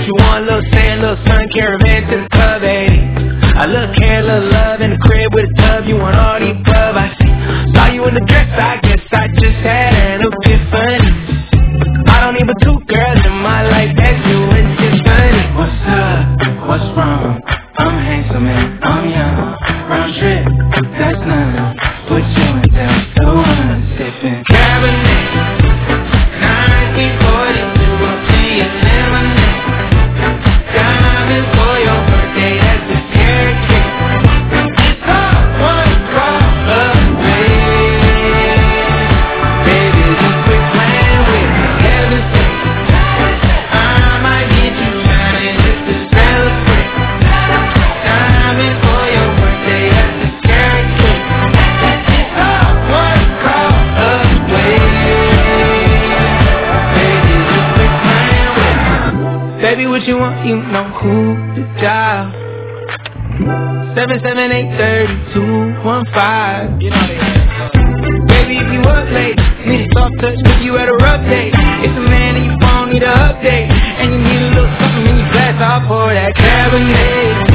you want? Little sand, little sun, caravan to the club, baby. A little care, little love in the crib with a tub. You want all these above, I see. Saw you in the dress, I guess I just had an epiphany. I don't need but two girls in my life, that's you and Tiffany. What's up? What's wrong? I'm handsome and I'm young. Round trip, that's none. Put you in down to one. Sipping Cabernet 1942, up to your lemonade. Diamonds for your birthday, that's the carrot cake. It's all one call away. Baby, just quit playing with me. Heaven's sake, I might get you shining just to celebrate. Diamonds for your birthday, that's the carrot cake. It's all one call away. Baby, just quit playing with me. Baby, what you want? You know who to dial. 778-3215. You know they Baby, if you up late, need a soft touch, put you at a rough day. If a man and your phone need an update, and you need a little something in your glass, I'll pour that Cabernet.